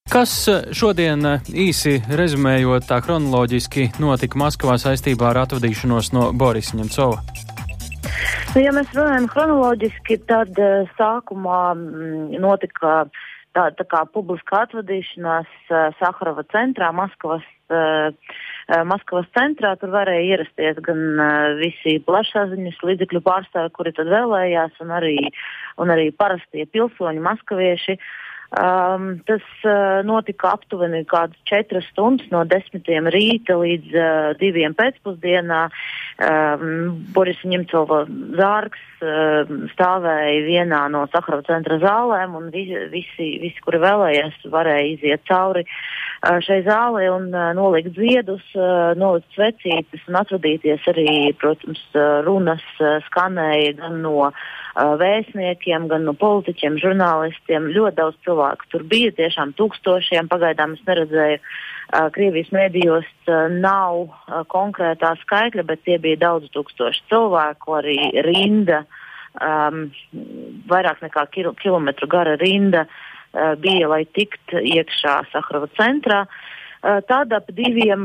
Kas šodien īsi rezumējot tā kronoloģiski notika Maskavā saistībā ar atvadīšanos no Borisa Ņemcova? Ja mēs runājam kronoloģiski, tad sākumā notika tā kā publiska atvadīšanās Saharova centrā, Maskavas centrā. Tur varēja ierasties gan visi plašsaziņas līdzekļu pārstāvi, kuri tad vēlējās, un arī parastie pilsoņi, maskavieši. Tas notika aptuveni kādas 4 stundas no 10 rīta līdz 2 pēcpusdienā. Borisa Ņemcova zārks stāvēja vienā no Saharova centra zālēm, un visi, kuri vēlējās, varēja iziet cauri šai zālē un nolikt ziedus, nolikt svecītes un atvadīties arī, protams, runas skanēja gan no vēstniekiem, gan no politiķiem, žurnālistiem. Ļoti daudz cilvēku tur bija, tiešām tūkstošiem. Pagaidām es neredzēju Krievijas mēdījos, nav konkrētā skaitļa, bet tie bija daudz tūkstoši cilvēku, arī rinda, vairāk nekā kilometru gara rinda bija, lai tikt iekšā Saharova centrā. Tad ap 2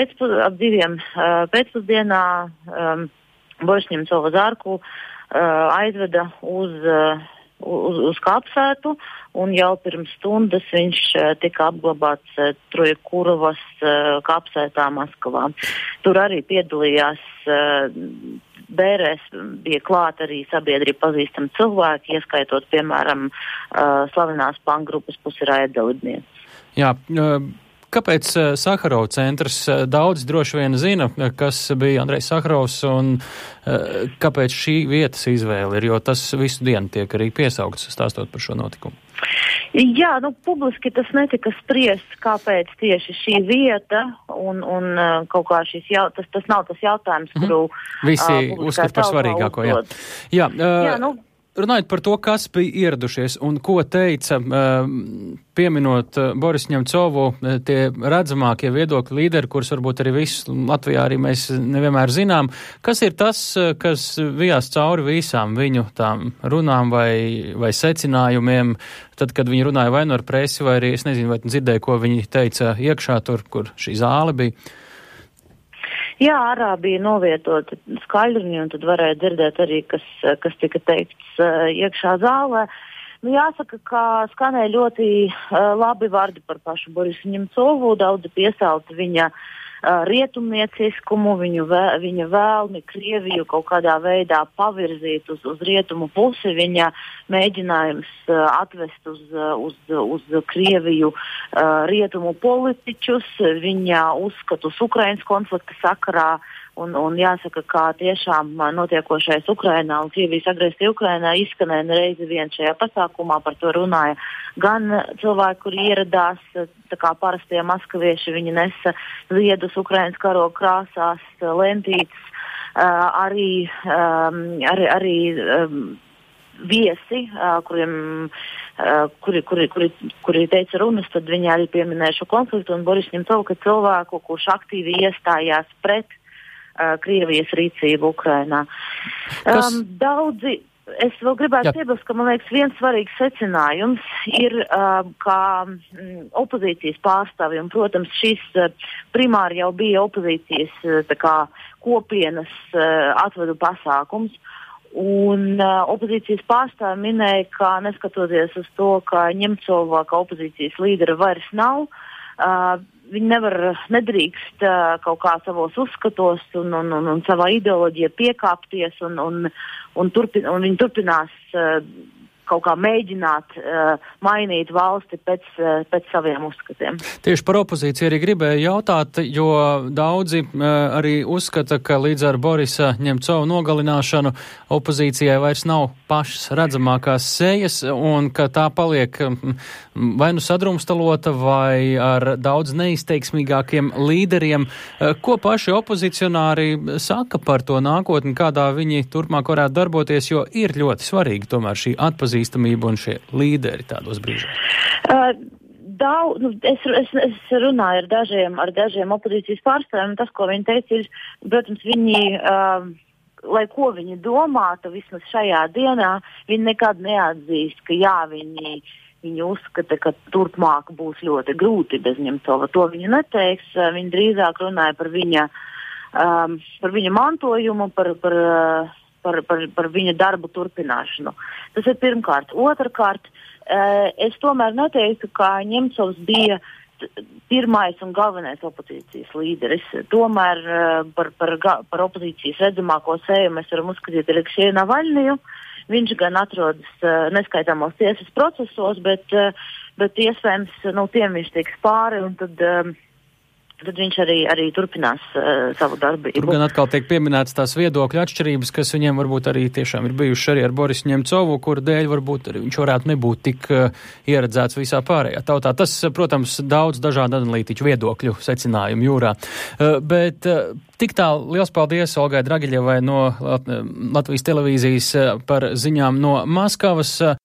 pēcpusdienā Borisa Ņemcova zārku aizveda uz kapsētu, un jau pirms stundas viņš tika apglabāts Trojekurovas kapsētā Maskavā. Tur arī piedalījās bērēs, bija klāt arī sabiedrība pazīstami cilvēki, ieskaitot, piemēram, slavenās pankgrupas Pusiraja dalībnieces. Jā, kāpēc Saharova centrs? Daudz droši vien zina, kas bija Andrejs Saharovs un kāpēc šī vietas izvēle ir, jo tas visu dienu tiek arī piesaukts, stāstot par šo notikumu. Jā, publiski tas netika spriests, kāpēc tieši šī vieta un kaut kā tas nav tas jautājums, kuru visi uzskata par svarīgāko. Jā. Runājot par to, kas bija ieradušies un ko teica, pieminot Borisu Ņemcovu, tie redzamākie viedokļu līderi, kurus varbūt arī visus Latvijā arī mēs nevienmēr zinām, kas ir tas, kas vijās cauri visām viņu tām runām vai secinājumiem, tad, kad viņi runāja vai nu ar presi, vai arī, es nezinu, vai dzirdēju, ko viņi teica iekšā tur, kur šī zāle bija. Jā, ārā bija novietoti skaļruņi, un tad varēja dzirdēt arī, kas tika teikts iekšā zālē. Jāsaka, ka skanēja ļoti labi vārdi par pašu Borisu Ņemcovu, daudzi piesauca viņa rietumnieciskumu, viņa vēlmi Krieviju kaut kādā veidā pavirzīt uz rietumu pusi, viņa mēģinājums atvest uz Krieviju rietumu politiķus, viņa uzskatus Ukrainas konflikta sakarā. Un jāsaka, kā tiešām notiekošais Ukrainā un Krievijas agresija Ukrainā izskanēja reizi vien šajā pasākumā, par to runāja gan cilvēki, kuri ieradās, tā kā parastie maskavieši, viņi nesa ziedus Ukrainas karoga krāsās, lentītes, arī viesi, kuri teica runas, tad viņi arī pieminēja šo konfliktu un Borisu Ņemcovu, ka cilvēku, kurš aktīvi iestājās pret Krievijas rīcību Ukrainā. Es vēl gribētu piebilst, ka, man liekas, viens svarīgs secinājums ir, kā opozīcijas pārstāvji, un, protams, šis primāri jau bija opozīcijas tā kā kopienas atvadu pasākums, un opozīcijas pārstāvji minēja, ka neskatoties uz to, ka Ņemcova kā opozīcijas līdera vairs nav, viņi nedrīkst kaut kā savos uzskatos un savā ideoloģijā piekāpties un viņi turpinās kaut kā mēģināt mainīt valsti pēc saviem uzskatiem. Tieši par opozīciju arī gribēju jautāt, jo daudzi arī uzskata, ka līdz ar Borisa Ņemcova nogalināšanu opozīcijai vairs nav pašas redzamākās sejas un ka tā paliek vai nu sadrumstalota vai ar daudz neizteiksmīgākiem līderiem. Ko paši opozicionāri saka par to nākotni, kādā viņi turpmāk varētu darboties, jo ir ļoti svarīgi tomēr šī atpazīstamība un šie līderi tādos brīžos? Es runāju ar dažiem opozīcijas pārstāvjiem, un tas, ko viņi teica, ir, protams, viņi, lai ko viņi domātu, vismaz šajā dienā, viņi nekad neatzīst, ka jā, viņi Viņa uzskata, ka turpmāk būs ļoti grūti bez Ņemcova. To viņa neteiks. Viņa drīzāk runāja par viņa mantojumu, par viņa darbu turpināšanu. Tas ir pirmkārt. Otrkārt, es tomēr neteiktu, ka Ņemcovs bija pirmais un galvenais opozīcijas līderis. Tomēr par opozīcijas redzamāko seju mēs varam uzskatīt Aleksēju Navaļniju. Viņš gan atrodas neskaitāmos tiesas procesos, bet iespējams, tiem viņš tiks pāri, un tad viņš arī turpinās savu darbību. Tur gan atkal tiek pieminētas tās viedokļu atšķirības, kas viņiem varbūt arī tiešām ir bijuši arī ar Borisu Ņemcovu, kura dēļ varbūt arī viņš varētu nebūt tik ieredzēts visā pārējā tautā. Tas, protams, daudz dažādu analītiķu viedokļu secinājumu jūrā. Bet tik tālu liels paldies Olgai Dragiļevai no Latvijas televīzijas par ziņām no Maskavas.